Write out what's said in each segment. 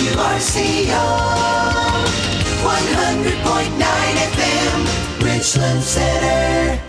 WRCO 100.9 FM, Richland Center.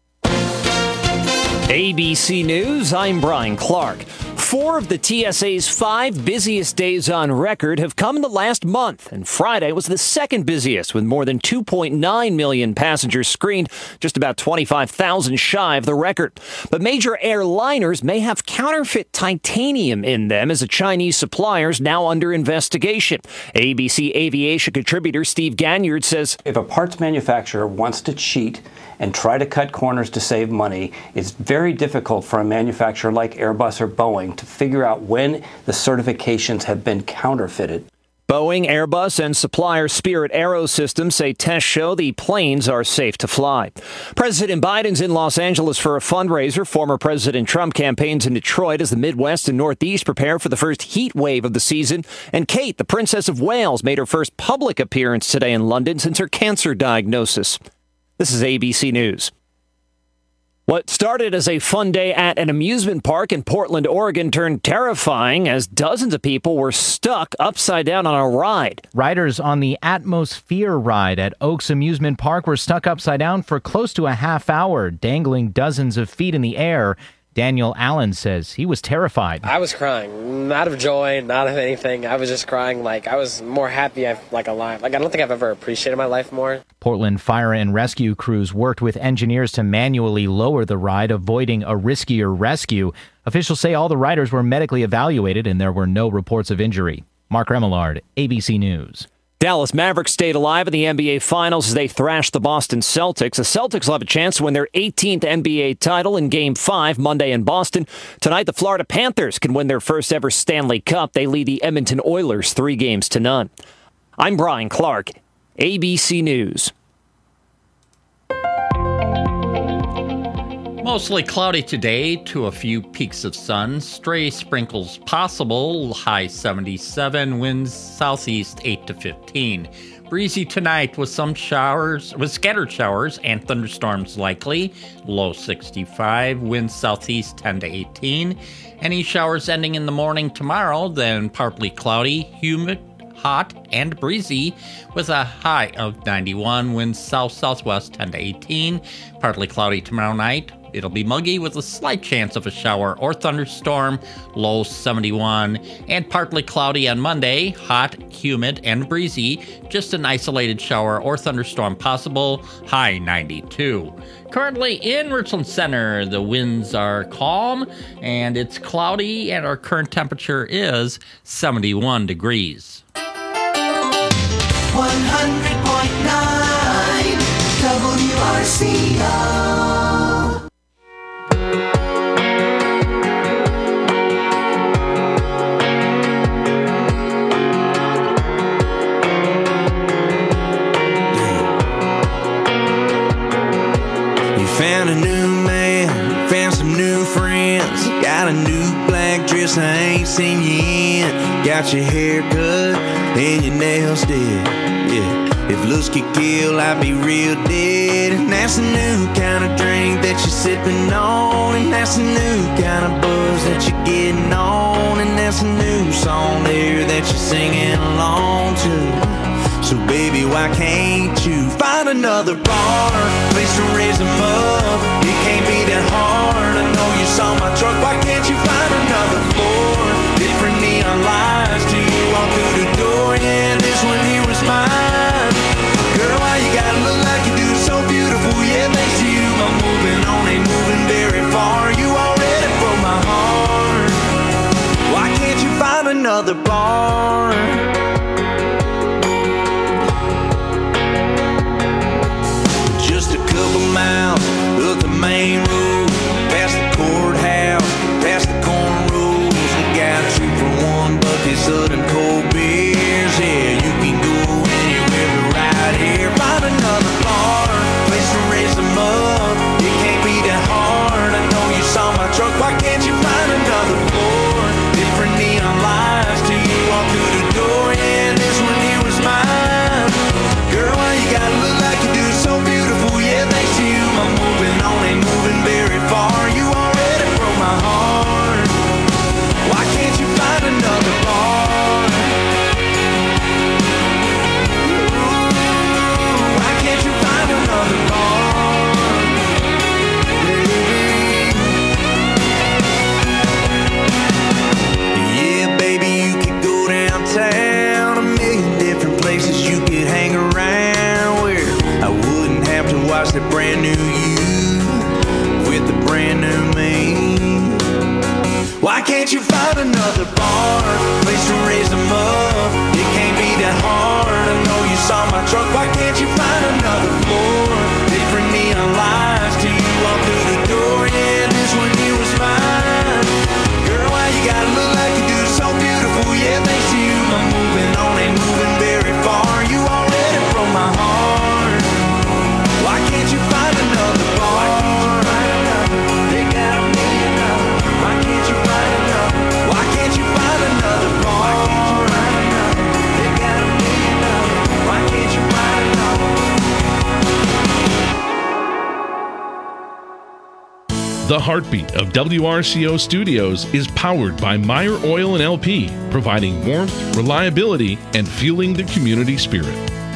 ABC News, I'm Brian Clark. 4 of the TSA's 5 busiest days on record have come in the last month, and Friday was the second busiest, with more than 2.9 million passengers screened, just about 25,000 shy of the record. But major airliners may have counterfeit titanium in them, as a Chinese supplier is now under investigation. ABC Aviation contributor Steve Ganyard says, if a parts manufacturer wants to cheat and try to cut corners to save money, it's very difficult for a manufacturer like Airbus or Boeing to figure out when the certifications have been counterfeited. Boeing, Airbus, and supplier Spirit AeroSystems say tests show the planes are safe to fly. President Biden's in Los Angeles for a fundraiser. Former President Trump campaigns in Detroit as the Midwest and Northeast prepare for the first heat wave of the season. And Kate, the Princess of Wales, made her first public appearance today in London since her cancer diagnosis. This is ABC News. What started as a fun day at an amusement park in Portland, Oregon, turned terrifying as dozens of people were stuck upside down on a ride. Riders on the Atmosphere ride at Oaks Amusement Park were stuck upside down for close to a half hour, dangling dozens of feet in the air. Daniel Allen says he was terrified. I was crying, not of joy, not of anything. I was just crying like I was more happy, alive. I don't think I've ever appreciated my life more. Portland fire and rescue crews worked with engineers to manually lower the ride, avoiding a riskier rescue. Officials say all the riders were medically evaluated and there were no reports of injury. Mark Remillard, ABC News. Dallas Mavericks stayed alive in the NBA Finals as they thrashed the Boston Celtics. The Celtics will have a chance to win their 18th NBA title in Game 5 Monday in Boston. Tonight, the Florida Panthers can win their first ever Stanley Cup. They lead the Edmonton Oilers 3-0. I'm Brian Clark, ABC News. Mostly cloudy today to a few peaks of sun. Stray sprinkles possible. High 77. Winds southeast 8 to 15. Breezy tonight with scattered showers and thunderstorms likely. Low 65. Winds southeast 10 to 18. Any showers ending in the morning tomorrow, then partly cloudy, humid, hot, and breezy with a high of 91. Winds south-southwest 10 to 18. Partly cloudy tomorrow night. It'll be muggy with a slight chance of a shower or thunderstorm, low 71, and partly cloudy on Monday, hot, humid, and breezy, just an isolated shower or thunderstorm possible, high 92. Currently in Richland Center, the winds are calm, and it's cloudy, and our current temperature is 71 degrees. 100.9 WRCO. Found a new man, found some new friends. Got a new black dress I ain't seen you in. Got your hair cut and your nails did. Yeah. If looks could kill, I'd be real dead. And that's a new kind of drink that you're sipping on. And that's a new kind of buzz that you're getting on. And that's a new song there that you're singing along to. So baby, why can't you find another bar, place to raise them up? It can't be that hard. I know you saw my truck. Why can't you find another floor? Different neon lights till you walk through the door. Yeah, this one here was mine. Girl, why you gotta look like you do? So beautiful. Yeah, thanks to you, I'm moving on, ain't moving very far. You already broke my heart. Why can't you find another bar? Miles up the main road, past the courthouse, past the cornrows. We got 2 for $1 of them cold beers. Yeah, you can go anywhere but right here. Find another bar, place to raise them up. It can't be that hard. I know you saw my truck. Why can't you find another floor? Different neon lights till you walk through the door. town, a million different places you could hang around, where I wouldn't have to watch the brand new you with the brand new me. Why can't you find another bar, place to raise them up? It can't be that hard. I know you saw my truck. Why can't you find another floor? Different neon lights till you walk through the door. Yeah, this one here was mine. Girl, why you gotta look like you do? So beautiful. Yeah, thanks to you, I'm moving on, ain't moving very far. You already broke my heart. Why can't you find another bar? They got a million dollars. Why can't you find another? Why can't you find another bar? They got a million dollars. Why can't you find another? The heartbeat of WRCO Studios is powered by Meyer Oil and LP, providing warmth, reliability, and fueling the community spirit.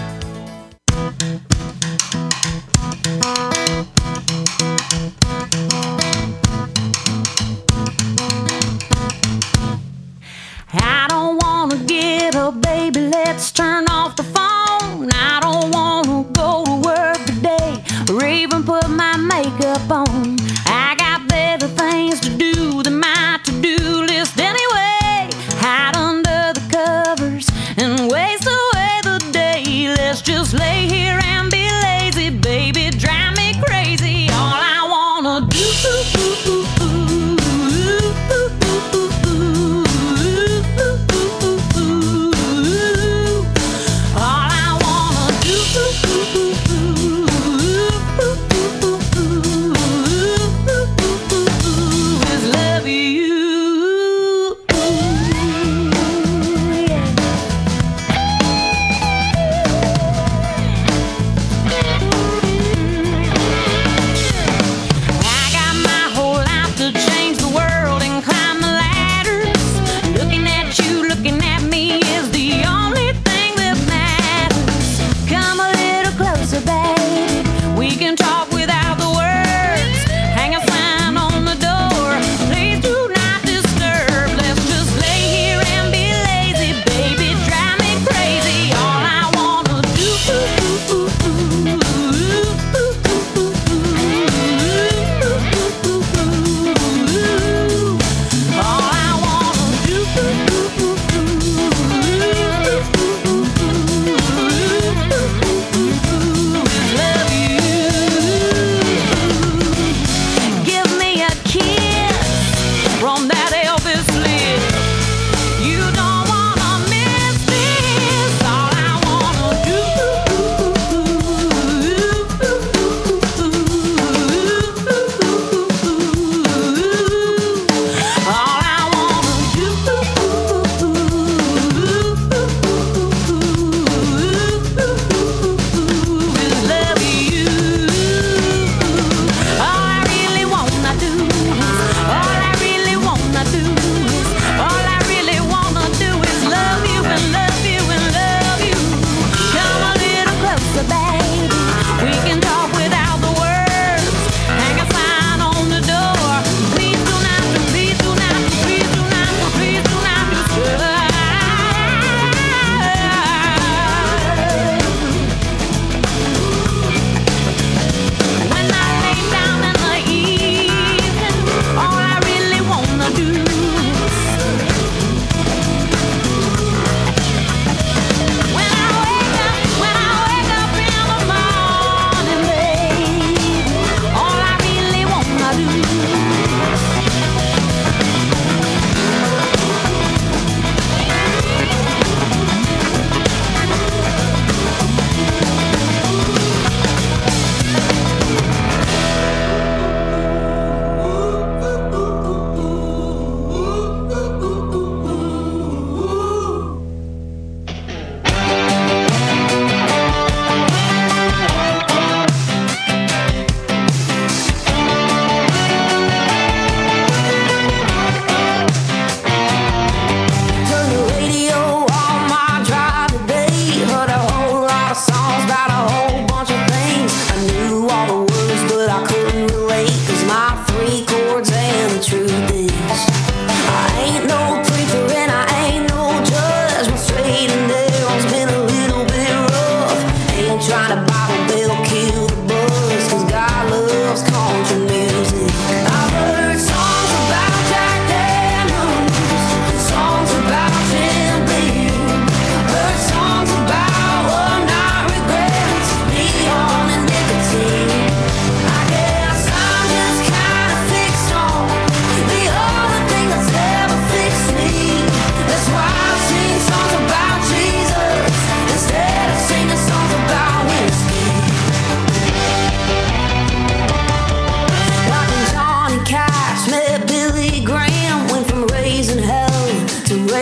I don't wanna get up, baby, let's turn off the phone. I don't wanna go to work today or even put my makeup on. I got better things to do than my to-do list anyway. Hide under the covers and waste away the day. Let's just lay here and be lazy, baby, drive me crazy. All I wanna do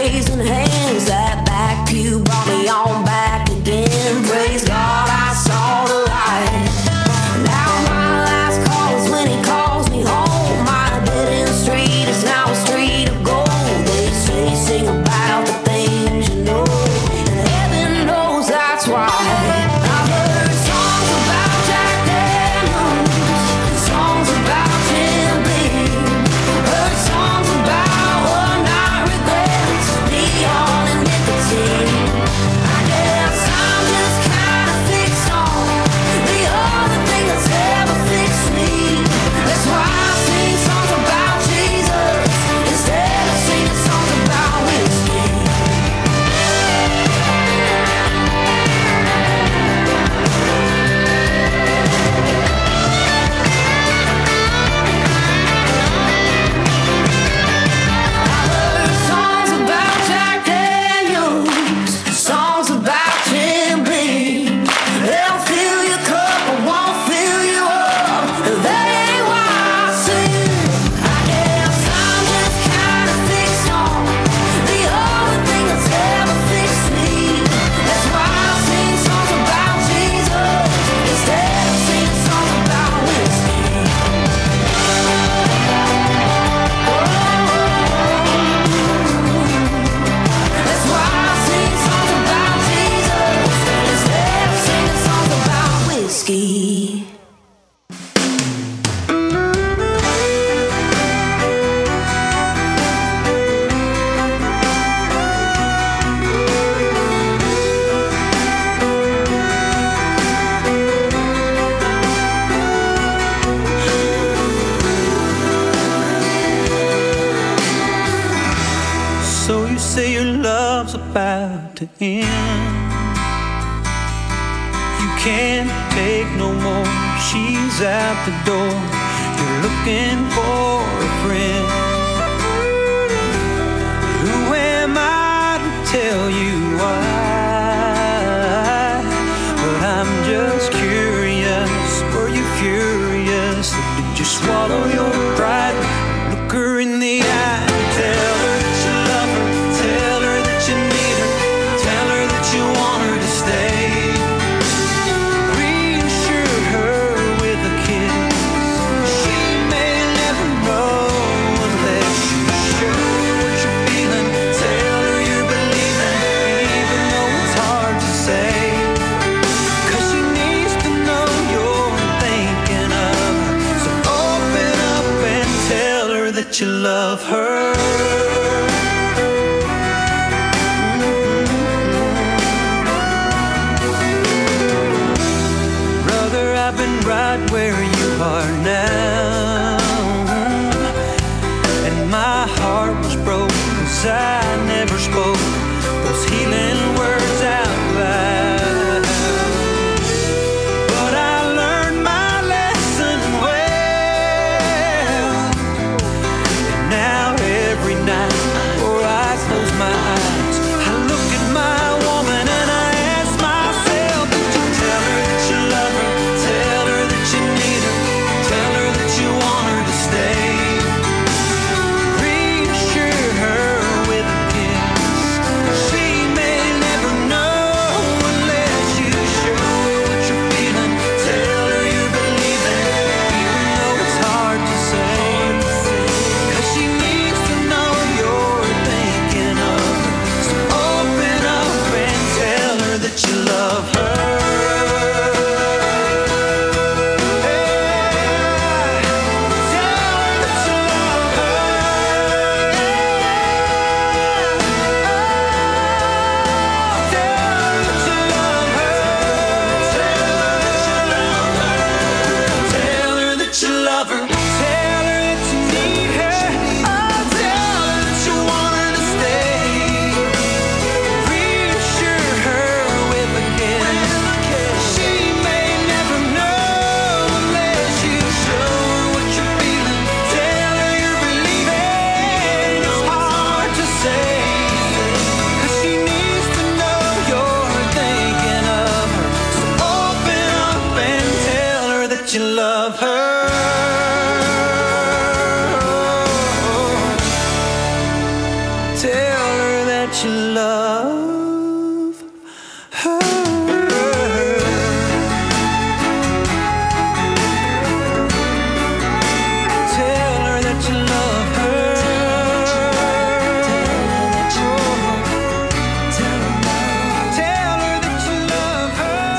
raising hands. That back pew brought me on back again. Praise God, I saw the light. Now my last call is when he calls me home. My dead end street is now a street of gold. They say sing about the things you know, and heaven knows that's why. I've heard songs about Jack Daniels, songs about Jim Beam, heard songs about one night regrets, neon and nicotine. I guess I'm just kinda fixed on the other thing that's ever fixed me. That's why I sing songs about Jesus instead of singing songs about whiskey. Songs about Jack Daniels, songs about Jim Beam. They'll fill your cup but won't fill you up. That ain't why I sing. I guess I'm just kinda fixed on the other thing that's ever fixed me. That's why I sing songs about Jesus instead of singing songs about whiskey. That's why I sing songs about Jesus instead of singing songs about whiskey. So you say your love's about to end. You can't take no more. She's out the door. You're looking for a friend. Who am I to tell you why? But I'm just curious. Were you furious? Or did you swallow your pride? Look her in the eye. Tell her that you love her. Tell her that you need her. Tell her that you want her to stay. Reassure her with a kiss. She may never know unless you're sure what you're feeling. Tell her you're believing, even though it's hard to say. 'Cause she needs to know you're thinking of her. So open up and tell her that you love her. Brother, I've been right where you are now, and my heart was broke 'cause I never spoke those healing words out loud. But I learned my lesson well, and now every night before I close my eyes, I look at my woman and I ask myself, did you tell her that you love her? Tell her that you need her. Tell her that you want her to stay. Reassure her with a that you love her. Tell her that you love her. Tell her that you love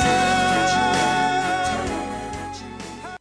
her.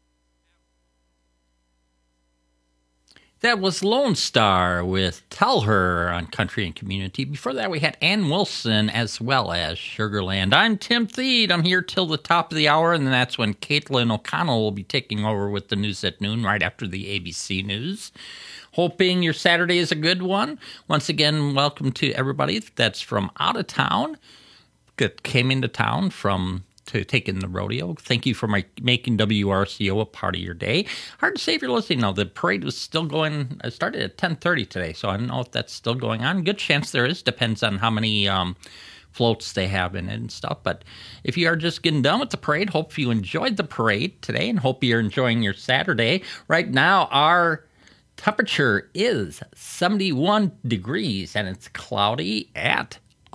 That was Lone Star with Tell Her on Country and Community. Before that, we had Ann Wilson as well as Sugarland. I'm Tim Thede. I'm here till the top of the hour, and that's when Caitlin O'Connell will be taking over with the news at noon right after the ABC News. Hoping your Saturday is a good one. Once again, welcome to everybody that's from out of town, that came into town to take in the rodeo. Thank you for making WRCO a part of your day. Hard to say if you're listening now. The parade was still going. It started at 10:30 today, so I don't know if that's still going on. Good chance there is. Depends on how many floats they have in it and stuff. But if you are just getting done with the parade, hope you enjoyed the parade today and hope you're enjoying your Saturday. Right now, our temperature is 71 degrees and it's cloudy at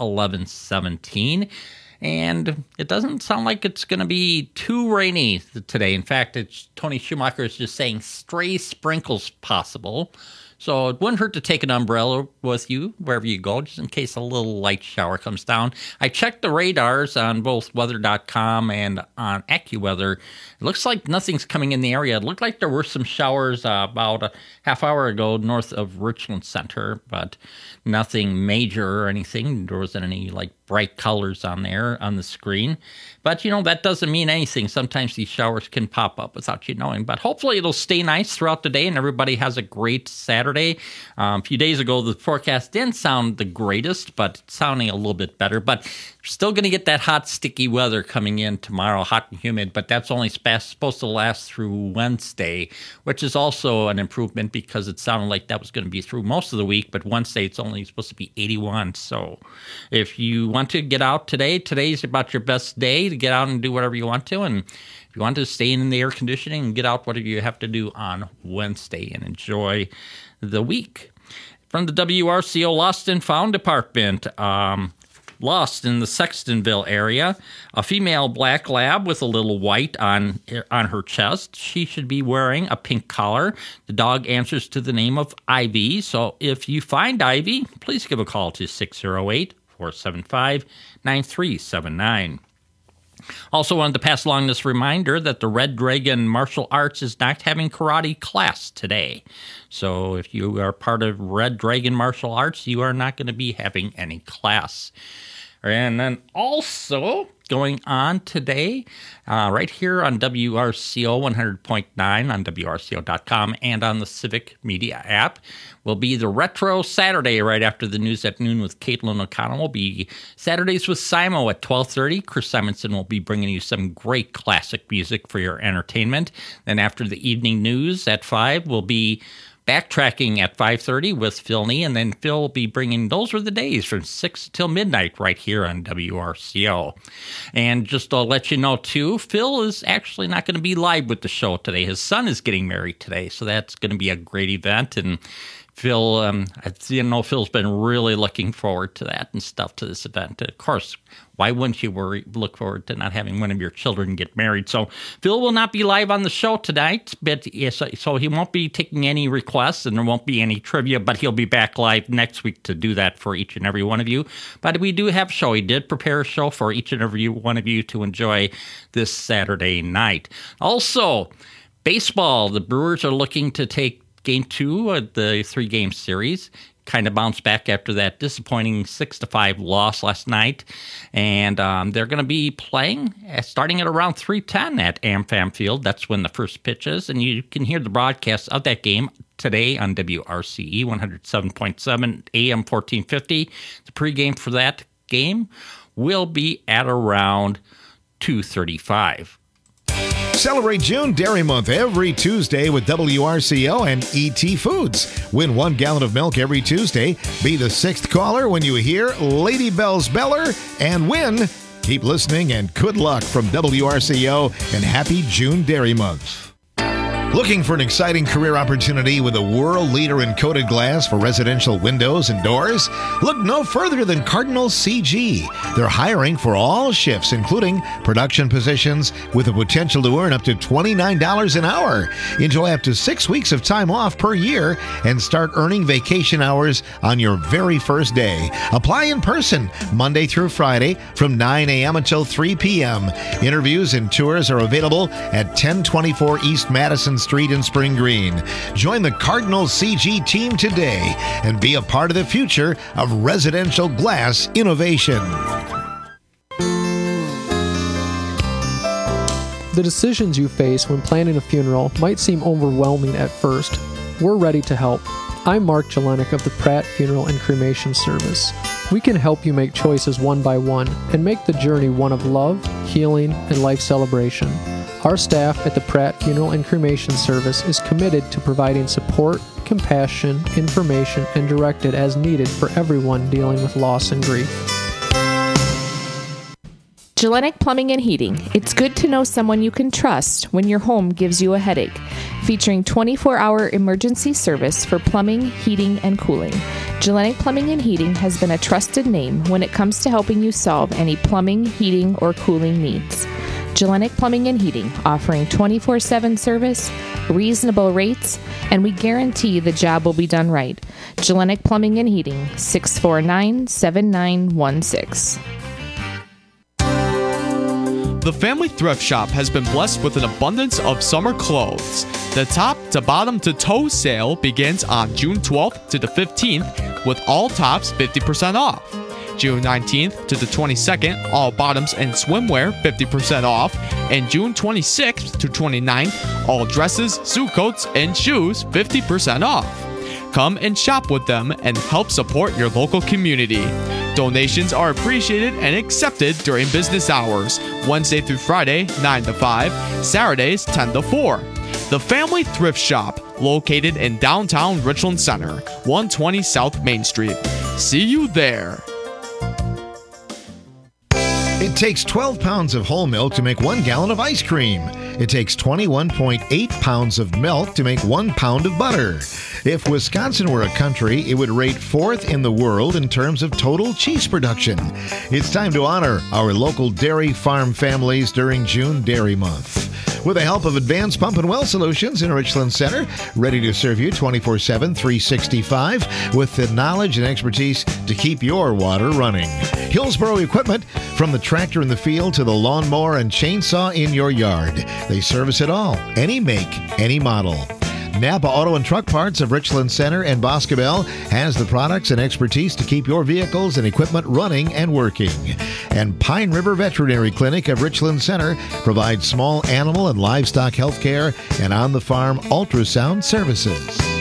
11:17. And it doesn't sound like it's going to be too rainy today. In fact, Tony Schumacher is just saying stray sprinkles possible. So it wouldn't hurt to take an umbrella with you wherever you go, just in case a little light shower comes down. I checked the radars on both weather.com and on AccuWeather. It looks like nothing's coming in the area. It looked like there were some showers about a half hour ago north of Richland Center, but nothing major or anything. There wasn't any bright colors on there on the screen. But, that doesn't mean anything. Sometimes these showers can pop up without you knowing. But hopefully it'll stay nice throughout the day and everybody has a great Saturday. A few days ago, the forecast didn't sound the greatest, but it's sounding a little bit better. But you're still going to get that hot, sticky weather coming in tomorrow, hot and humid. But that's only supposed to last through Wednesday, which is also an improvement because it sounded like that was going to be through most of the week. But Wednesday, it's only supposed to be 81. So if you want to get out today's about your best day to get out and do whatever you want to. And if you want to stay in the air conditioning and get out whatever you have to do on Wednesday and enjoy the week. From the WRCO Lost and Found Department, lost in the Sextonville area, a female black lab with a little white on her chest. She should be wearing a pink collar. The dog answers to the name of Ivy. So if you find Ivy, please give a call to 608-475-9379. Also wanted to pass along this reminder that the Red Dragon Martial Arts is not having karate class today. So if you are part of Red Dragon Martial Arts, you are not going to be having any class. And then also going on today, right here on WRCO 100.9 on WRCO.com and on the Civic Media app, will be the Retro Saturday right after the news at noon with Caitlin O'Connell. Will be Saturdays with Simo at 12:30. Chris Simonson will be bringing you some great classic music for your entertainment. Then after the evening news at 5 will be Backtracking at 5:30 with Phil Nee, and then Phil will be bringing Those Were the Days from 6 till midnight right here on WRCO. And just to let you know, too, Phil is actually not going to be live with the show today. His son is getting married today, so that's going to be a great event. And Phil, Phil's been really looking forward to that and stuff, to this event. Of course, why wouldn't you look forward to not having one of your children get married? So Phil will not be live on the show tonight, but so he won't be taking any requests and there won't be any trivia, but he'll be back live next week to do that for each and every one of you. But we do have a show. He did prepare a show for each and every one of you to enjoy this Saturday night. Also, baseball. The Brewers are looking to take Game 2 of the 3-game series. Kind of bounced back after that disappointing 6-5 loss last night. And they're going to be playing starting at around 3:10 at AmFam Field. That's when the first pitch is. And you can hear the broadcast of that game today on WRCE 107.7 AM 1450. The pregame for that game will be at around 2:35. Celebrate June Dairy Month every Tuesday with WRCO and ET Foods. Win 1 gallon of milk every Tuesday. Be the 6th caller when you hear Lady Bell's Beller and win. Keep listening and good luck from WRCO and happy June Dairy Month. Looking for an exciting career opportunity with a world leader in coated glass for residential windows and doors? Look no further than Cardinal CG. They're hiring for all shifts, including production positions, with the potential to earn up to $29 an hour. Enjoy up to 6 weeks of time off per year and start earning vacation hours on your very first day. Apply in person Monday through Friday from 9 a.m. until 3 p.m. Interviews and tours are available at 1024 East Madison Street in Spring Green. Join the Cardinal CG team today and be a part of the future of residential glass innovation. The decisions you face when planning a funeral might seem overwhelming at first. We're ready to help. I'm Mark Jelenik of the Pratt Funeral and Cremation Service. We can help you make choices one by one and make the journey one of love, healing, and life celebration. Our staff at the Pratt Funeral and Cremation Service is committed to providing support, compassion, information, and directed as needed for everyone dealing with loss and grief. Jelenik Plumbing and Heating. It's good to know someone you can trust when your home gives you a headache. Featuring 24-hour emergency service for plumbing, heating, and cooling. Jelenik Plumbing and Heating has been a trusted name when it comes to helping you solve any plumbing, heating, or cooling needs. Jelenik Plumbing and Heating, offering 24/7 service, reasonable rates, and we guarantee the job will be done right. Jelenik Plumbing and Heating, 649-7916. The Family Thrift Shop has been blessed with an abundance of summer clothes. The top to bottom to toe sale begins on June 12th to the 15th with all tops 50% off. June 19th to the 22nd, all bottoms and swimwear 50% off. And June 26th to 29th, all dresses, suit coats, and shoes 50% off. Come and shop with them and help support your local community. Donations are appreciated and accepted during business hours, Wednesday through Friday, 9 to 5, Saturdays, 10 to 4. The Family Thrift Shop, located in downtown Richland Center, 120 South Main Street. See you there. It takes 12 pounds of whole milk to make 1 gallon of ice cream. It takes 21.8 pounds of milk to make 1 pound of butter. If Wisconsin were a country, it would rate 4th in the world in terms of total cheese production. It's time to honor our local dairy farm families during June Dairy Month. With the help of Advanced Pump and Well Solutions in Richland Center, ready to serve you 24/7, 365, with the knowledge and expertise to keep your water running. Hillsboro Equipment, from the tractor in the field to the lawnmower and chainsaw in your yard. They service it all, any make, any model. Napa Auto and Truck Parts of Richland Center and Boscobel has the products and expertise to keep your vehicles and equipment running and working. And Pine River Veterinary Clinic of Richland Center provides small animal and livestock health care and on-the-farm ultrasound services.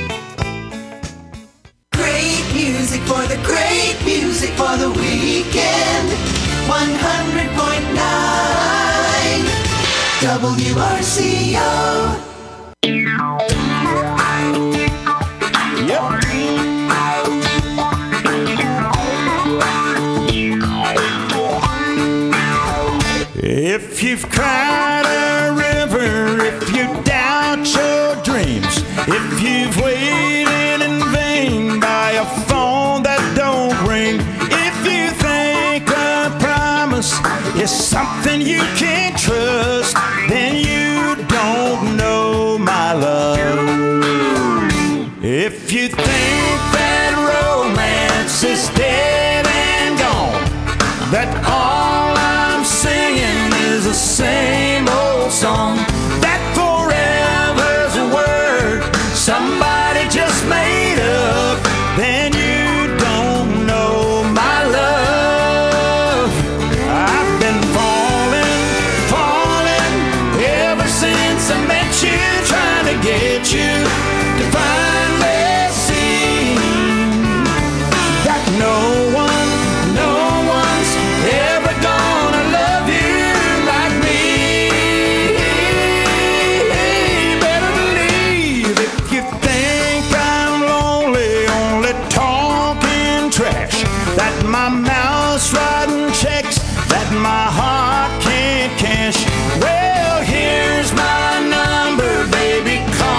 Great music for the great music for the weekend. 100.9 WRCO. If you've cried a river, if you doubt your dreams, if you've waited in vain by a phone that don't ring, if you think a promise is something you can't trust, then you don't know my love. If you think that romance is dead and gone, that all I'm singing is the same old song, that forever's a word somebody just made up, then you don't know my love. I've been falling ever since I met you, trying to get you to finally see that no one's ever gonna love you like me. Better believe if you think I'm lonely, only talking trash, that my mouth's writing checks that my heart can't cash. Well, here's my number, baby, call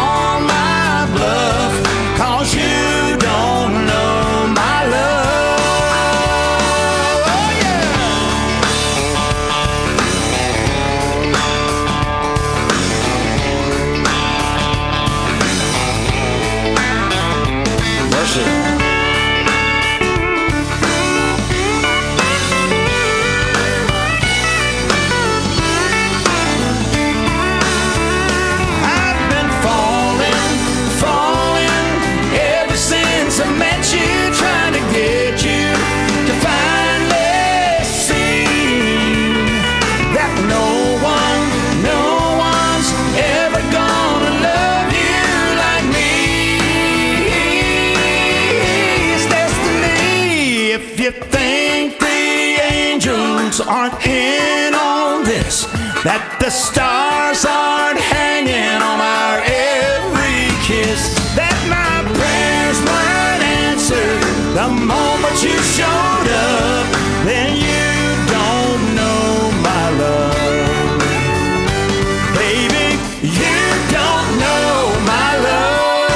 If you think the angels aren't in on this, that the stars aren't hanging on our every kiss, that my prayers weren't answered the moment you showed up, then you don't know my love. Baby, you don't know my love.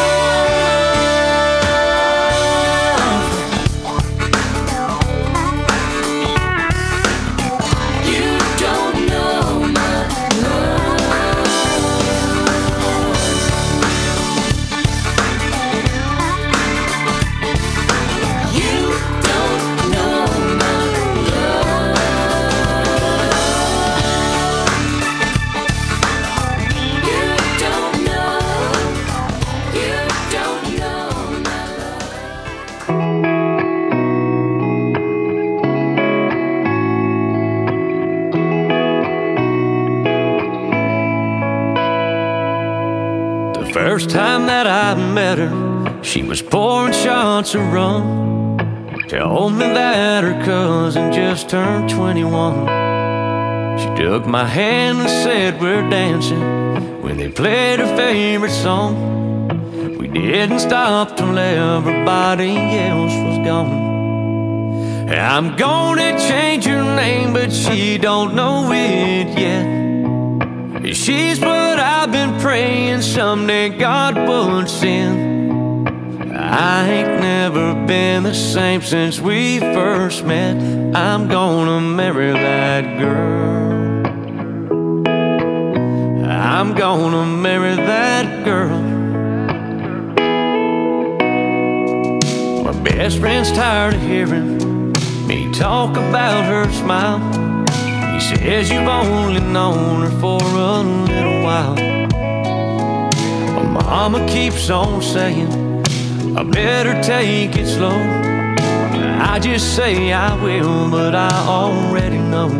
First time that I met her, she was pouring shots of rum. Told me that her cousin just turned 21. She took my hand and said we're dancing when they played her favorite song. We didn't stop till everybody else was gone. I'm gonna change her name, but she don't know it yet. She's what I've been praying someday God would send. I ain't never been the same since we first met. I'm gonna marry that girl. I'm gonna marry that girl. My best friend's tired of hearing me talk about her smile. He says you've only known her for a little while. My mama keeps on saying I better take it slow. I just say I will, but I already know.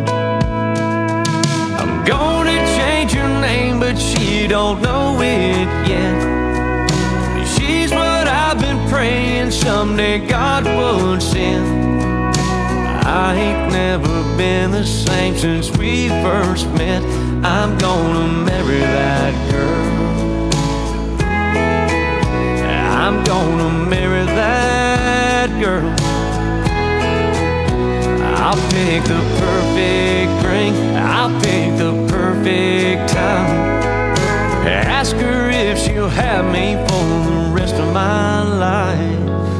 I'm gonna change her name, but she don't know it yet. She's what I've been praying someday God would send. I ain't never been the same since we first met. I'm gonna marry that girl. I'm gonna marry that girl. I'll pick the perfect ring, I'll pick the perfect time. Ask her if she'll have me for the rest of my life.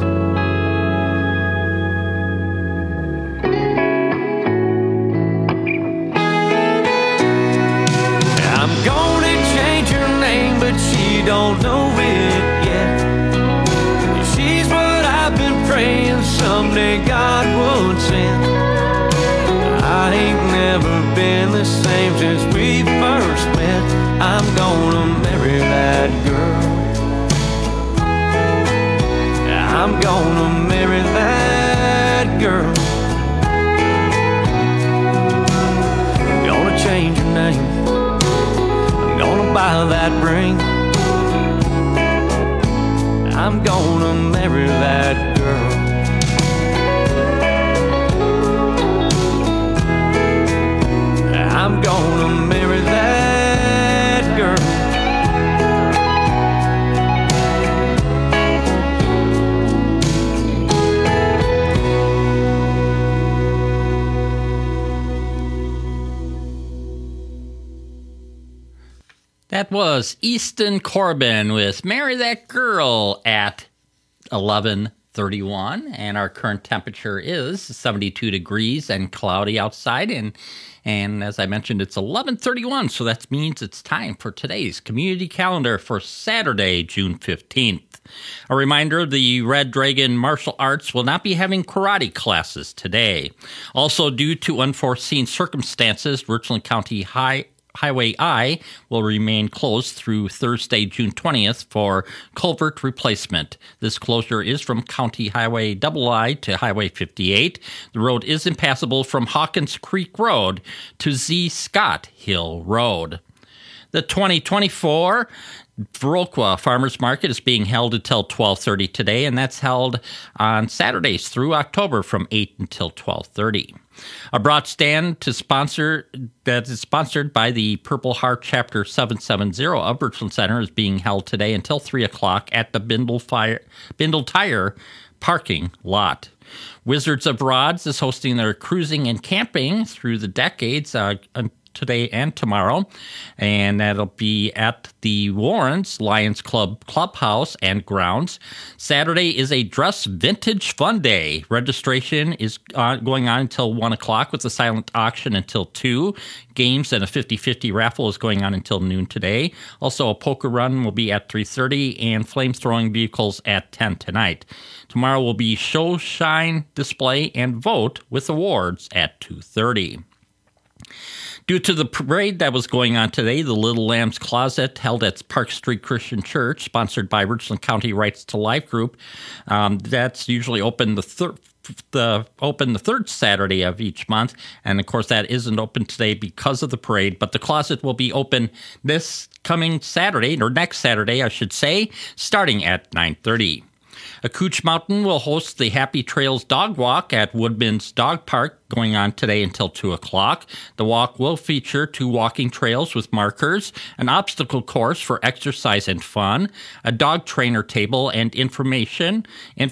She don't know it yet. She's what I've been praying someday God would send. I ain't never been the same since we first met. I'm gonna marry that girl. I'm gonna marry that girl. I'm gonna change her name. I'm gonna buy that ring. I'm gonna marry that girl. I'm gonna marry that girl. That was Easton Corbin with Marry That Girl at 11:31, and our current temperature is 72 degrees and cloudy outside, and as I mentioned, it's 11:31, so that means it's time for today's community calendar for Saturday, June 15th. A reminder, the Red Dragon Martial Arts will not be having karate classes today. Also, due to unforeseen circumstances, Richland County Highway I will remain closed through Thursday, June 20th for culvert replacement. This closure is from County Highway II to Highway 58. The road is impassable from Hawkins Creek Road to Z. Scott Hill Road. The 2024 Viroqua Farmers Market is being held until 12:30 today, and that's held on Saturdays through October from 8 until 12:30. A brought stand that is sponsored by the Purple Heart Chapter 770 of Richland Center is being held today until 3 o'clock at the Bindle Tire parking lot. Wizards of Rods is hosting their cruising and camping through the decades today and tomorrow, and that'll be at the Warrens Lions Club Clubhouse and grounds. Saturday is a Dress Vintage Fun Day. Registration is going on until 1 o'clock with a silent auction until 2. Games and a 50-50 raffle is going on until noon today. Also, a poker run will be at 3:30 and flame-throwing vehicles at 10 tonight. Tomorrow will be show, shine, display, and vote with awards at 2:30. Due to the parade that was going on today, the Little Lamb's Closet held at Park Street Christian Church, sponsored by Richland County Rights to Life Group. That's usually open the third Saturday of each month, and of course that isn't open today because of the parade, but the closet will be open this coming Saturday, or next Saturday, I should say, starting at 9:30. Accouche Mountain will host the Happy Trails Dog Walk at Woodman's Dog Park going on today until 2 o'clock. The walk will feature 2 walking trails with markers, an obstacle course for exercise and fun, a dog trainer table, and information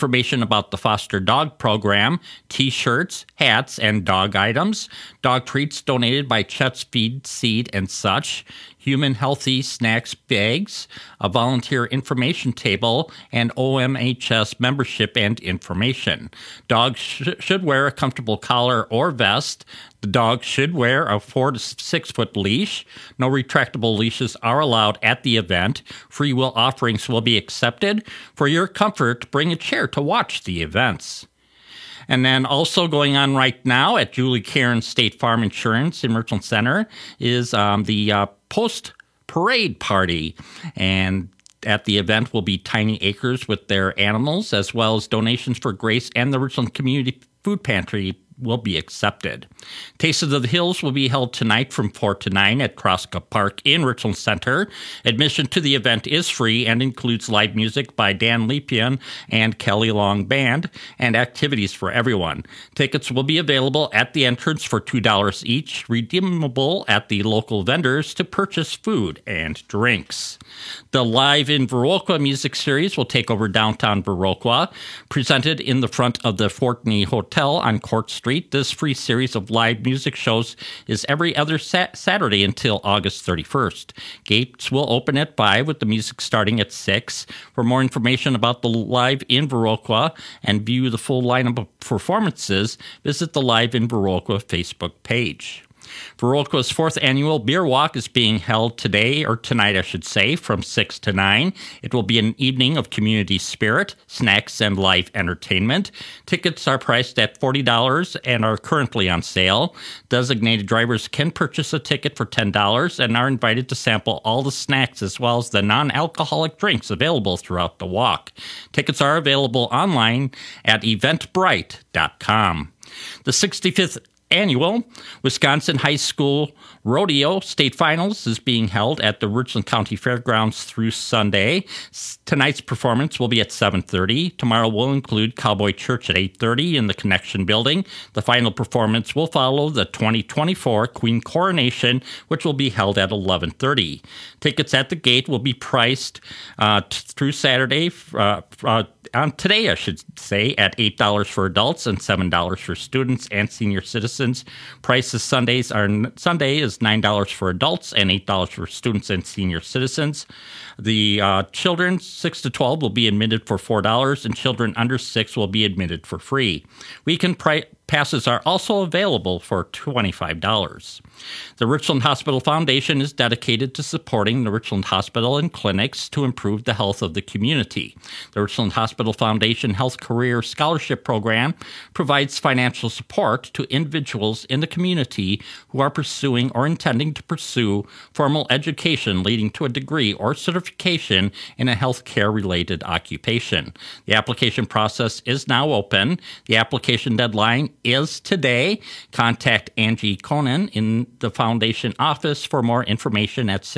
about the foster dog program, T-shirts, hats, and dog items, dog treats donated by Chet's Feed, Seed, and such, human healthy snacks bags, a volunteer information table, and OMHS membership and information. Dogs should wear a comfortable collar or vest. The dog should wear a 4 to 6 foot leash. No retractable leashes are allowed at the event. Free will offerings will be accepted. For your comfort, bring a chair to watch the events. And then also going on right now at Julie Cairns State Farm Insurance in Richland Center is the post-parade party. And at the event will be Tiny Acres with their animals, as well as donations for Grace and the Richland Community Food Pantry will be accepted. Taste of the Hills will be held tonight from 4 to 9 at Crosscup Park in Richland Center. Admission to the event is free and includes live music by Dan Lepian and Kelly Long Band and activities for everyone. Tickets will be available at the entrance for $2 each, redeemable at the local vendors to purchase food and drinks. The Live in Viroqua music series will take over downtown Viroqua. Presented in the front of the Fortney Hotel on Court Street, this free series of live music shows is every other Saturday until August 31st. Gates will open at 5 with the music starting at 6. For more information about the Live in Viroqua and view the full lineup of performances, visit the Live in Viroqua Facebook page. Viroqua's 4th annual beer walk is being held today, or tonight I should say, from 6 to 9. It will be an evening of community spirit, snacks, and live entertainment. Tickets are priced at $40 and are currently on sale. Designated drivers can purchase a ticket for $10 and are invited to sample all the snacks as well as the non-alcoholic drinks available throughout the walk. Tickets are available online at eventbrite.com. The 65th Annual Wisconsin High School Rodeo State Finals is being held at the Richland County Fairgrounds through Sunday. Tonight's performance will be at 7:30. Tomorrow will include Cowboy Church at 8:30 in the Connection Building. The final performance will follow the 2024 Queen Coronation, which will be held at 11:30. Tickets at the gate will be priced through Saturday on today, I should say, at $8 for adults and $7 for students and senior citizens. Prices Sunday is $9 for adults and $8 for students and senior citizens. The children 6 to 12 will be admitted for $4, and children under 6 will be admitted for free. Weekend passes are also available for $25. The Richland Hospital Foundation is dedicated to supporting the Richland Hospital and clinics to improve the health of the community. The Richland Hospital Foundation Health Career Scholarship Program provides financial support to individuals in the community who are pursuing or intending to pursue formal education leading to a degree or certification in a healthcare-related occupation. The application process is now open. The application deadline is today. Contact Angie Conan in the foundation office for more information at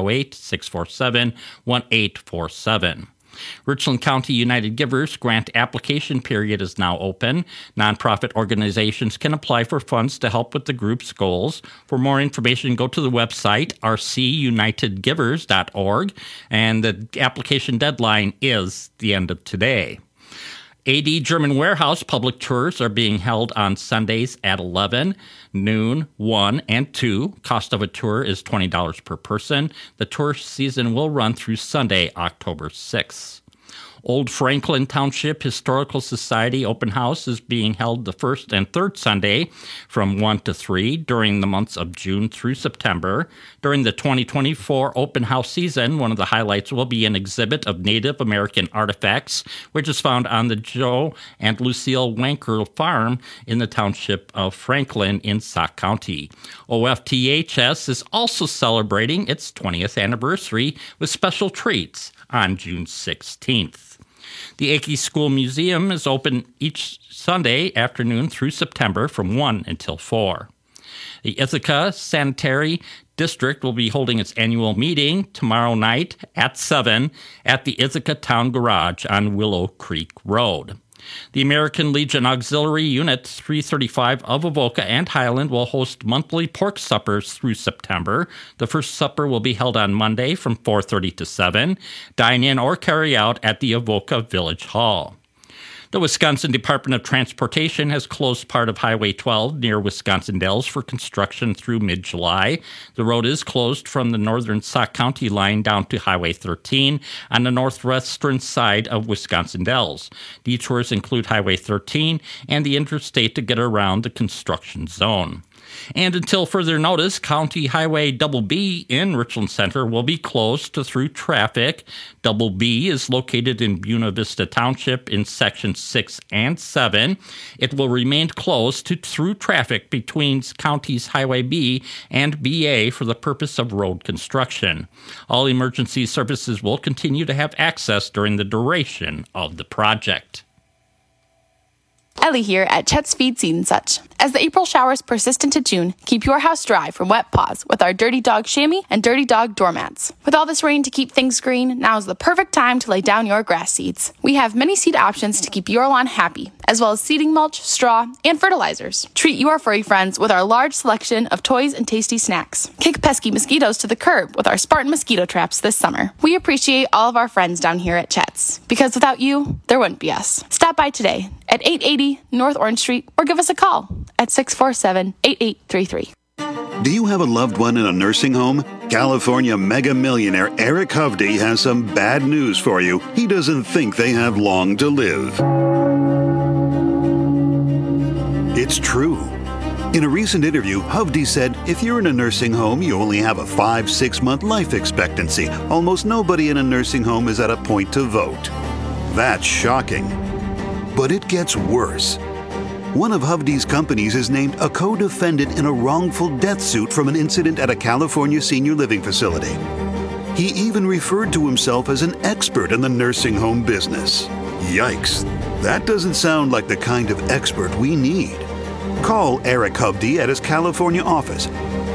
608-647-1847. Richland County United Givers grant application period is now open. Nonprofit organizations can apply for funds to help with the group's goals. For more information, go to the website rcunitedgivers.org, and the application deadline is the end of today. AD German Warehouse public tours are being held on Sundays at 11, noon, 1, and 2. Cost of a tour is $20 per person. The tour season will run through Sunday, October 6th. Old Franklin Township Historical Society Open House is being held the first and third Sunday from 1 to 3 during the months of June through September. During the 2024 Open House season, one of the highlights will be an exhibit of Native American artifacts, which is found on the Joe and Lucille Wanker farm in the township of Franklin in Sauk County. OFTHS is also celebrating its 20th anniversary with special treats on June 16th. The Akey School Museum is open each Sunday afternoon through September from 1 until 4. The Ithaca Sanitary District will be holding its annual meeting tomorrow night at 7 at the Ithaca Town Garage on Willow Creek Road. The American Legion Auxiliary Unit 335 of Avoca and Highland will host monthly pork suppers through September. The first supper will be held on Monday from 4:30 to 7. Dine in or carry out at the Avoca Village Hall. The Wisconsin Department of Transportation has closed part of Highway 12 near Wisconsin Dells for construction through mid-July. The road is closed from the northern Sauk County line down to Highway 13 on the northwestern side of Wisconsin Dells. Detours include Highway 13 and the interstate to get around the construction zone. And until further notice, County Highway Double B in Richland Center will be closed to through traffic. Double B is located in Buena Vista Township in Section 6 and 7. It will remain closed to through traffic between Counties Highway B and BA for the purpose of road construction. All emergency services will continue to have access during the duration of the project. Ellie here at Chet's Feed Seed and Such. As the April showers persist into June, keep your house dry from wet paws with our Dirty Dog chamois and Dirty Dog doormats. With all this rain to keep things green, now is the perfect time to lay down your grass seeds. We have many seed options to keep your lawn happy, as well as seeding mulch, straw, and fertilizers. Treat your furry friends with our large selection of toys and tasty snacks. Kick pesky mosquitoes to the curb with our Spartan mosquito traps this summer. We appreciate all of our friends down here at Chet's, because without you, there wouldn't be us. Stop by today at 880 North Orange Street or give us a call at 647-8833. Do you have a loved one in a nursing home? California mega millionaire Eric Hovde has some bad news for you. He doesn't think they have long to live. It's true. In a recent interview, Hovde said, if you're in a nursing home, you only have a 5-6 month life expectancy. Almost nobody in a nursing home is at a point to vote. That's shocking. But it gets worse. One of Hovde's companies is named a co-defendant in a wrongful death suit from an incident at a California senior living facility. He even referred to himself as an expert in the nursing home business. Yikes. That doesn't sound like the kind of expert we need. Call Eric Hovde at his California office,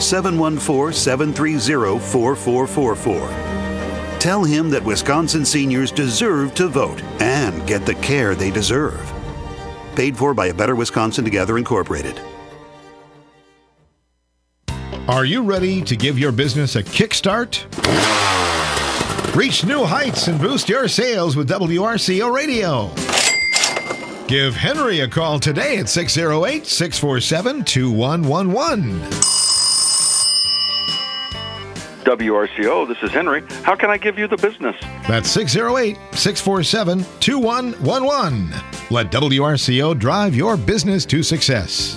714-730-4444. Tell him that Wisconsin seniors deserve to vote and get the care they deserve. Paid for by A Better Wisconsin Together Incorporated. Are you ready to give your business a kickstart? Reach new heights and boost your sales with WRCO Radio. Give Henry a call today at 608-647-2111. WRCO, this is Henry. How can I give you the business? That's 608-647-2111. Let WRCO drive your business to success.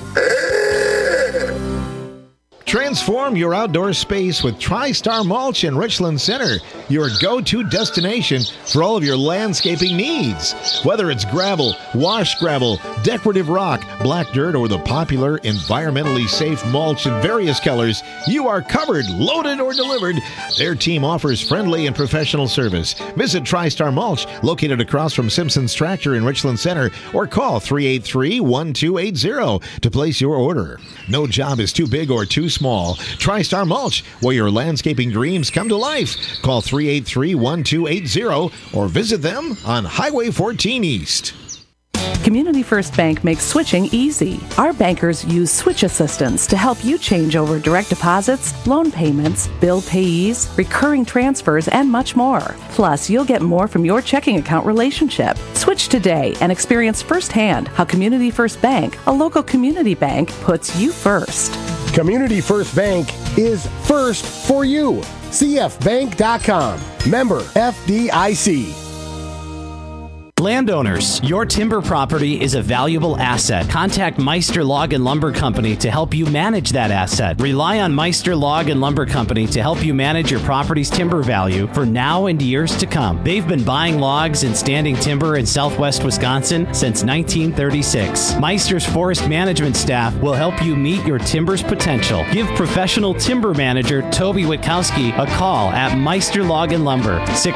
Transform your outdoor space with TriStar Mulch in Richland Center. your go-to destination for all of your landscaping needs. Whether it's gravel, wash gravel, decorative rock, black dirt, or the popular environmentally safe mulch in various colors, you are covered, loaded, or delivered. Their team offers friendly and professional service. Visit TriStar Mulch, located across from Simpson's Tractor in Richland Center, or call 383-1280 to place your order. No job is too big or too small. TriStar Mulch, where your landscaping dreams come to life. Call 383-1280 or visit them on Highway 14 East. Community First Bank makes switching easy. Our bankers use switch assistance to help you change over direct deposits, loan payments, bill payees, recurring transfers, and much more. Plus, you'll get more from your checking account relationship. Switch today and experience firsthand how Community First Bank, a local community bank, puts you first. Community First Bank is first for you. CFBank.com. Member FDIC. Landowners, your timber property is a valuable asset. Contact Meister Log and Lumber Company to help you manage that asset. Rely on Meister Log and Lumber Company to help you manage your property's timber value for now and years to come. They've been buying logs and standing timber in southwest Wisconsin since 1936. Meister's forest management staff will help you meet your timber's potential. Give professional timber manager Toby Witkowski a call at Meister Log and Lumber,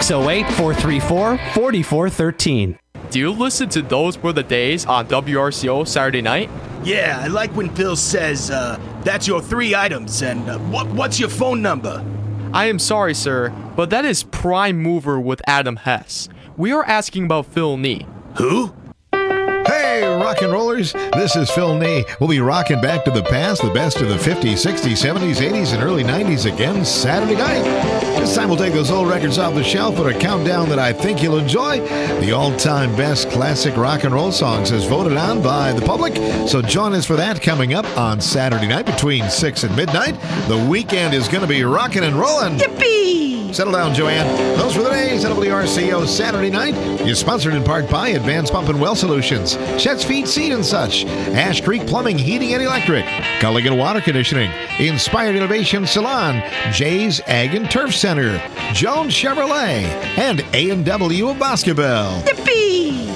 608-434-4413. Do you listen to Those Were the Days on WRCO Saturday night? Yeah, I like when Bill says, that's your 3 items, and what's your phone number? I am sorry, sir, but that is Prime Mover with Adam Hess. We are asking about Phil Nee. Who? Hey, rock and rollers, this is Phil Nee. We'll be rocking back to the past, the best of the 50s, 60s, 70s, 80s, and early 90s again Saturday night. This time we'll take those old records off the shelf for a countdown that I think you'll enjoy. The all-time best classic rock and roll songs as voted on by the public. So join us for that coming up on Saturday night between 6 and midnight. The weekend is going to be rocking and rolling. Yippee! Settle down, Joanne. Those were the days at WRCO Saturday night. You're sponsored in part by Advanced Pump and Well Solutions, Chet's Feed Seed and Such, Ash Creek Plumbing, Heating and Electric, Culligan Water Conditioning, Inspired Innovation Salon, Jay's Ag and Turf Center, Jones Chevrolet, and A&W of Boscobel. Yippee!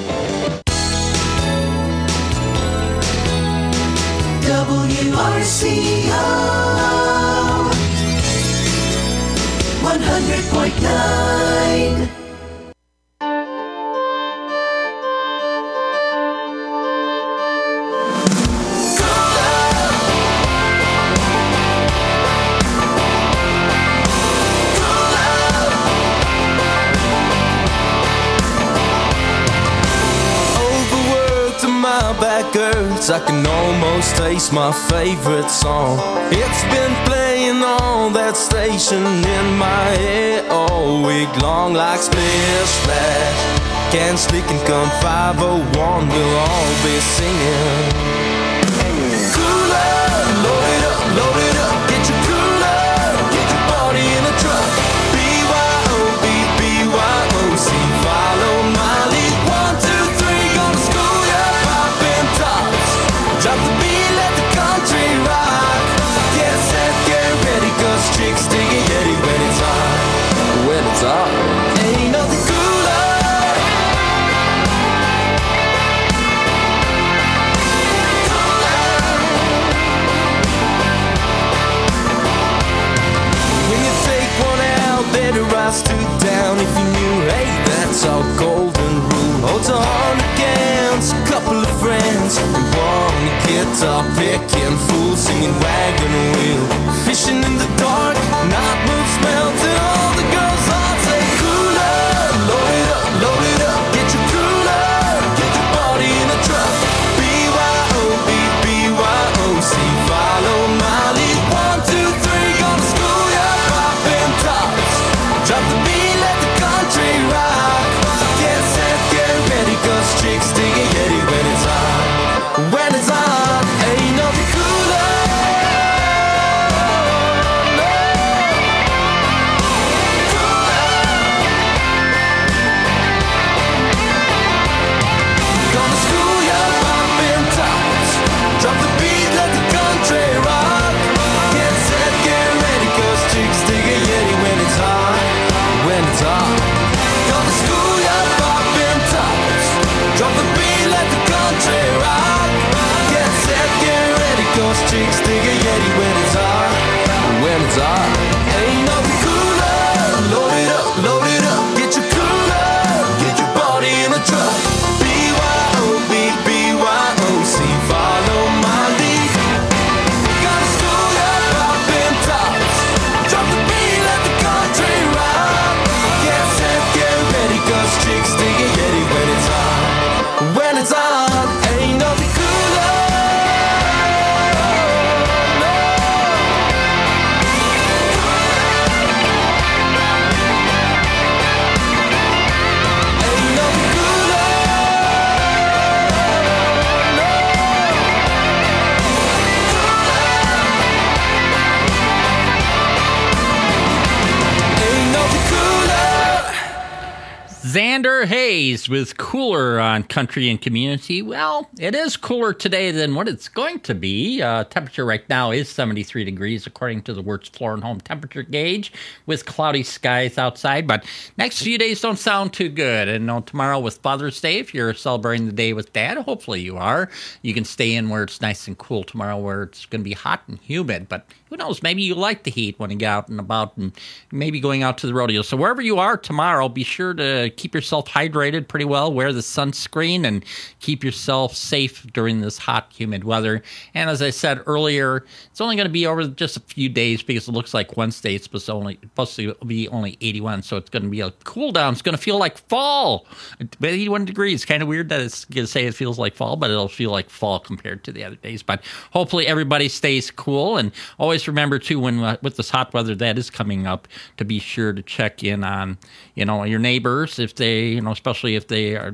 WRCO 100.9. Overworked and my back hurts, I can almost taste my favorite song. It's been playing on that station in my head all week long, like Splish Splash. Can't Slick and Come 501, we'll all be singing. Cooler, load it up, get your cooler, get your party in a truck. BYOB, BYOC, follow my lead. 1, 2, 3, gonna school ya, poppin' tops. Drop the beat, let the country rock. Get set, get ready, cause chicks dig it yeti when it's hot. When it's hot, ain't nothing cooler. When you take one out, better rise 2 down. If you knew, hey, that's our golden rule. Hold on against a couple of friends. We want a guitar picking fool, singing wagon wheel. Fishing in the dark, not moves melting. All the girls all say cooler. Load it up, get your cooler, get your party in a truck. BYOB, BYOC, follow my lead. 1, 2, 3, gonna school ya, poppin' tops. Drop the beat, let the country rock. Get set, get ready, cause chicks dig it yeti when it's hot. When it's hot, ain't nothing cooler. chicks dig a Yeti when it's hot. When it's hot. Ain't nothing cooler. Load it up, get your cooler. Get your body in the truck. BYOB, BYOC, follow my lead. Got a scooter, poppin' tops. Drop the beat, let the country rock. Get set, get ready, 'cause chicks dig a Yeti when it's hot. When it's hot, ain't nothing cooler. Xander Hayes with Cooler on Country and Community. Well, it is cooler today than what it's going to be. Temperature right now is 73 degrees according to the Wertz Floor and Home temperature gauge with cloudy skies outside. But next few days don't sound too good. And tomorrow with Father's Day, if you're celebrating the day with Dad, hopefully you are. You can stay in where it's nice and cool tomorrow where it's going to be hot and humid. But who knows, maybe you like the heat when you get out and about and maybe going out to the rodeo. So wherever you are tomorrow, be sure to keep yourself hydrated pretty well, wear the sunscreen, and keep yourself safe during this hot, humid weather. And as I said earlier, it's only going to be over just a few days because it looks like Wednesday it's supposed to be only 81, so it's going to be a cool down. It's going to feel like fall. 81 degrees. Kind of weird that it's going to say it feels like fall, but it'll feel like fall compared to the other days. But hopefully everybody stays cool, and always remember too, when with this hot weather that is coming up, to be sure to check in on your neighbors if they especially if they are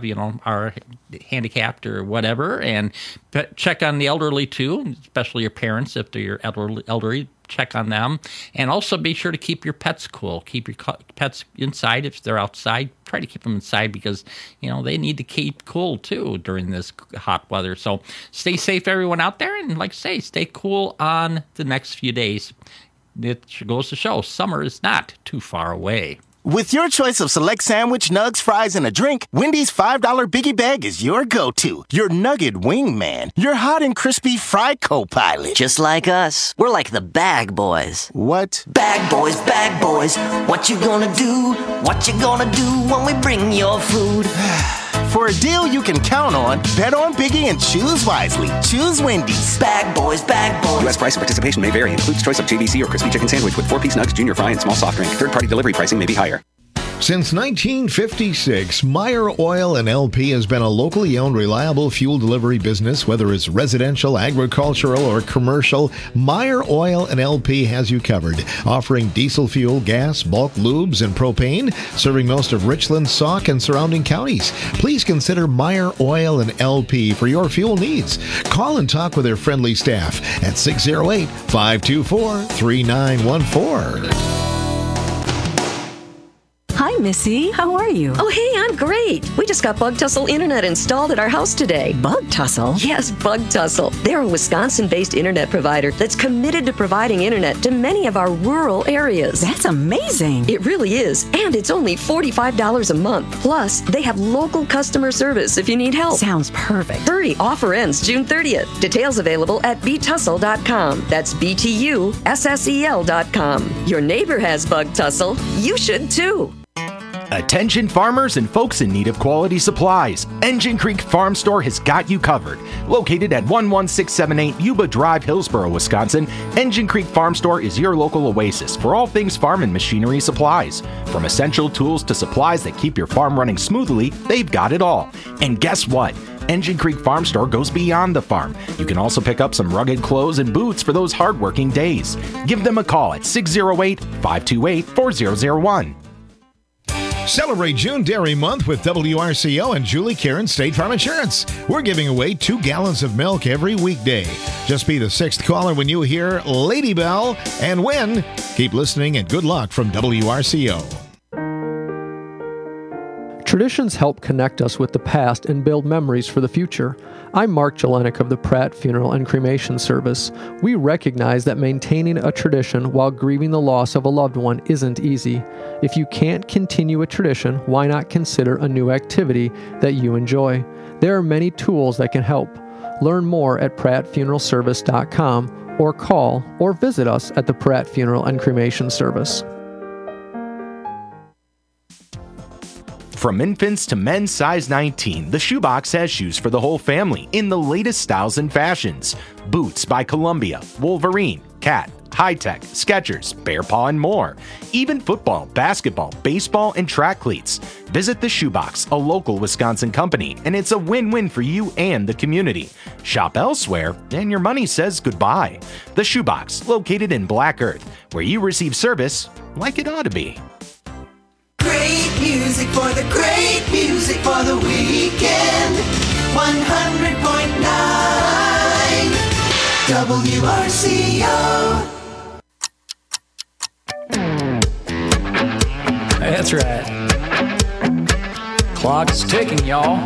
handicapped or whatever, and check on the elderly too, especially your parents if they're elderly. Check on them, and also be sure to keep your pets cool. Keep your pets inside if they're outside. Try to keep them inside because they need to keep cool too during this hot weather. So stay safe, everyone out there, and like I say, stay cool on the next few days. It goes to show summer is not too far away. With your choice of select sandwich, nugs, fries, and a drink, Wendy's $5 Biggie Bag is your go-to. Your nugget wingman. Your hot and crispy fry co-pilot. Just like us. We're like the Bag Boys. What? Bag Boys, what you gonna do? What you gonna do when we bring your food? For a deal you can count on, bet on Biggie and choose wisely. Choose Wendy's. Bag Boys. U.S. price and participation may vary. Includes choice of JVC or crispy chicken sandwich with 4-piece nugs, junior fry, and small soft drink. Third-party delivery pricing may be higher. Since 1956, Meyer Oil and LP has been a locally owned, reliable fuel delivery business. Whether it's residential, agricultural, or commercial, Meyer Oil and LP has you covered. Offering diesel fuel, gas, bulk lubes, and propane, serving most of Richland, Sauk, and surrounding counties. Please consider Meyer Oil and LP for your fuel needs. Call and talk with their friendly staff at 608-524-3914. Hi, Missy. How are you? Oh, hey, I'm great. We just got Bug Tussle Internet installed at our house today. Bug Tussle? Yes, Bug Tussle. They're a Wisconsin-based internet provider that's committed to providing internet to many of our rural areas. That's amazing. It really is. And it's only $45 a month. Plus, they have local customer service if you need help. Sounds perfect. Hurry, offer ends June 30th. Details available at btussle.com. That's BTUSSEL.com. Your neighbor has Bug Tussle. You should too. Attention farmers and folks in need of quality supplies. Engine Creek Farm Store has got you covered. Located at 11678 Yuba Drive, Hillsboro, Wisconsin, Engine Creek Farm Store is your local oasis for all things farm and machinery supplies. From essential tools to supplies that keep your farm running smoothly, they've got it all. And guess what? Engine Creek Farm Store goes beyond the farm. You can also pick up some rugged clothes and boots for those hardworking days. Give them a call at 608-528-4001. Celebrate June Dairy Month with WRCO and Julie Karen State Farm Insurance. We're giving away 2 gallons of milk every weekday. Just be the 6th caller when you hear Lady Bell and win. Keep listening and good luck from WRCO. Traditions help connect us with the past and build memories for the future. I'm Mark Jelenik of the Pratt Funeral and Cremation Service. We recognize that maintaining a tradition while grieving the loss of a loved one isn't easy. If you can't continue a tradition, why not consider a new activity that you enjoy? There are many tools that can help. Learn more at prattfuneralservice.com or call or visit us at the Pratt Funeral and Cremation Service. From infants to men's size 19, the Shoebox has shoes for the whole family in the latest styles and fashions. Boots by Columbia, Wolverine, Cat, High-Tech, Skechers, Bear Paw, and more. Even football, basketball, baseball, and track cleats. Visit the Shoebox, a local Wisconsin company, and it's a win-win for you and the community. Shop elsewhere, and your money says goodbye. The Shoebox, located in Black Earth, where you receive service like it ought to be. Great music for the great music for the weekend. 100.9 WRCO. That's right. Clock's ticking, y'all.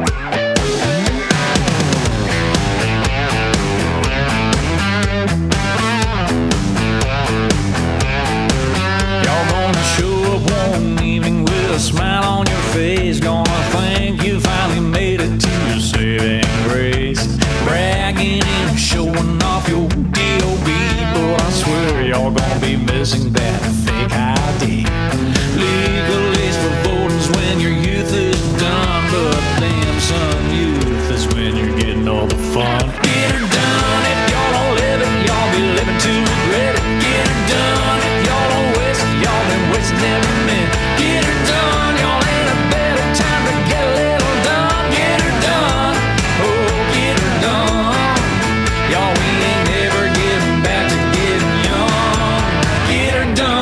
Y'all gonna show up one evening with a smile on your face. Gonna think you finally made it to your saving grace. Bragging and showing off your D.O.B. But I swear y'all gonna be missing that fake ID. Legal age for voting's when your youth is done, but damn son, youth is when you're getting all the fun. Get her done if y'all don't live it, y'all be living to regret it. Get her done if y'all don't waste it, y'all been wasting every minute. Get her done, y'all ain't a better time to get a little done. Get her done, oh get her done. Y'all we ain't never getting back to getting young. Get her done.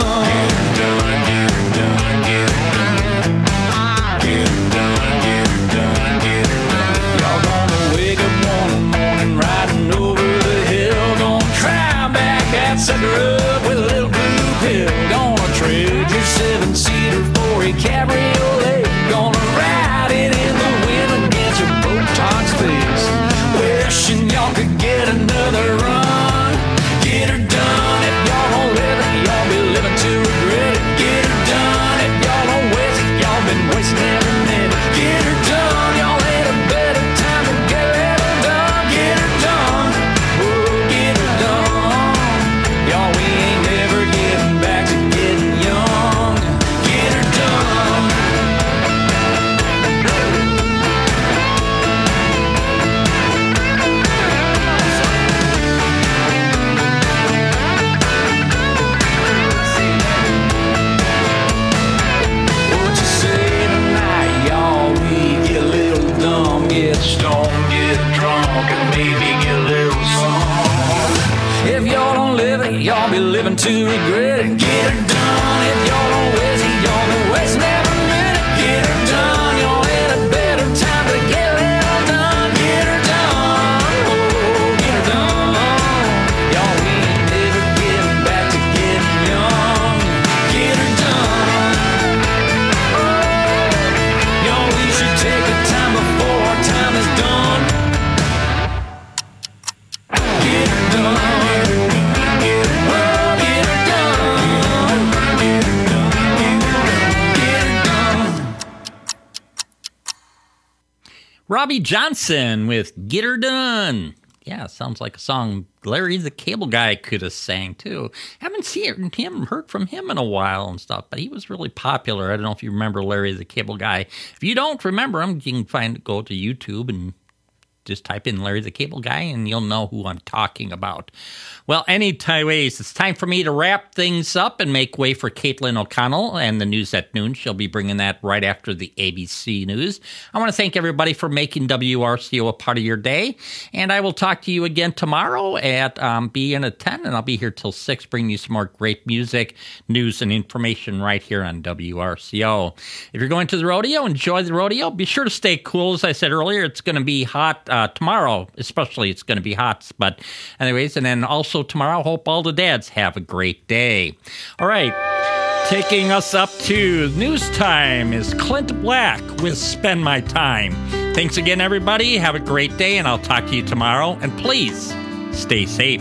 Set her up with a little blue pill. Gonna trade your 7-seater for a cabriolet. Gonna ride it in the wind against your Botox face. Wishing y'all could get another run. Get her done if y'all don't live it, y'all be living to regret it. Get her done if y'all don't waste it, y'all been wasting every minute. Get her done, y'all ain't a better time to get it done. Get her done, oh get her done. Y'all, we ain't never getting back to getting young. Get her done. What you say tonight, y'all? We get a little dumb, get stoned, get drunk, and maybe get a little song. If y'all don't live it, y'all be living to regret it. Get her done if y'all don't waste it, y'all been wasting every minute. Get her done, y'all ain't a better time to get it all done. Get her done, oh get her done. Y'all we ain't never getting back to getting young. Get her done. Y'all we should take the time before our time is done. Get her done. Robbie Johnson with Get Her Done. Yeah, sounds like a song Larry the Cable Guy could have sang too. Haven't seen him, heard from him in a while and stuff, but he was really popular. I don't know if you remember Larry the Cable Guy. If you don't remember him, you can go to YouTube and just type in Larry the Cable Guy and you'll know who I'm talking about. Well, anyways, it's time for me to wrap things up and make way for Caitlin O'Connell and the News at Noon. She'll be bringing that right after the ABC News. I want to thank everybody for making WRCO a part of your day, and I will talk to you again tomorrow at BN at 10, and I'll be here till 6, bringing you some more great music, news, and information right here on WRCO. If you're going to the rodeo, enjoy the rodeo. Be sure to stay cool. As I said earlier, it's going to be hot tomorrow, especially it's going to be hot. But anyways, and then also tomorrow, hope all the dads have a great day. All right, taking us up to news time is Clint Black with Spend My Time. Thanks again, everybody. Have a great day, and I'll talk to you tomorrow. And please, stay safe.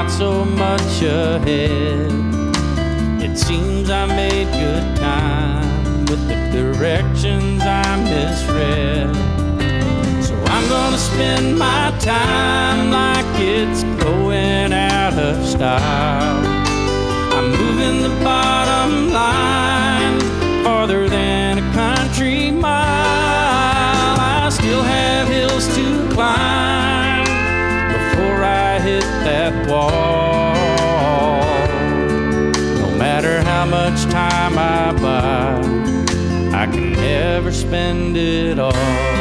not so much ahead. It seems I made good time with the directions I misread. So I'm gonna spend my time like it's going out of style. I'm moving the bottom line farther than a country mile. I still have hills to climb before I hit that wall. No matter how much time I buy, I can never spend it all.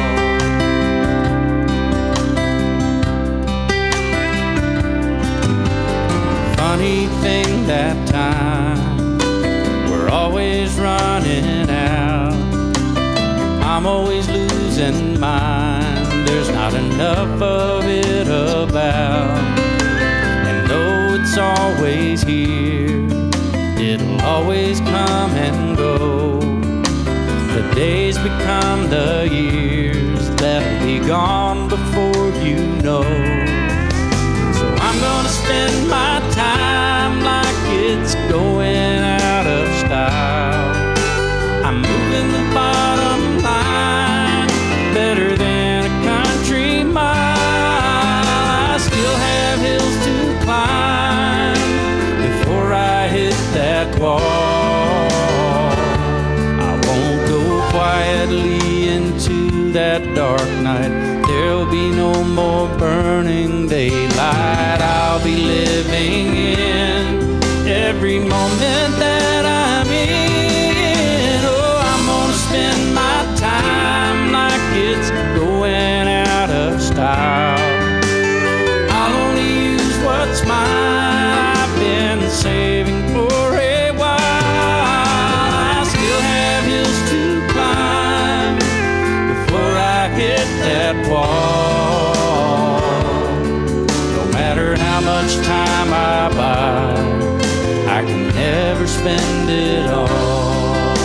Funny thing that time, we're always running out. I'm always losing mine. There's not enough of it about. And though it's always here, it'll always come and go. The days become the years that'll be gone before you know. So I'm gonna spend my time like it's going out of style. I'm moving the bottom line better than a country mile. I still have hills to climb before I hit that wall. I won't go quietly into that dark night. There'll be no more burning daylight. I'll be living in every moment that I'm in. Oh, I'm gonna spend my time like it's going out of style. I'll only use what's mine. I've been saving for a while. I still have hills to climb before I hit that wall. No matter how much time I buy, I can never spend it all.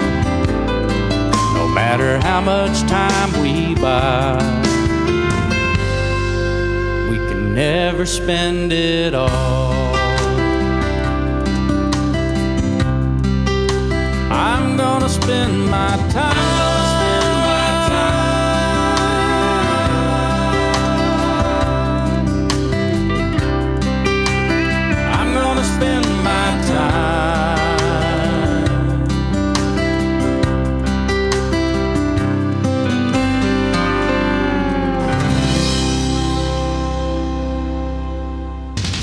No matter how much time we buy, we can never spend it all. I'm gonna spend my time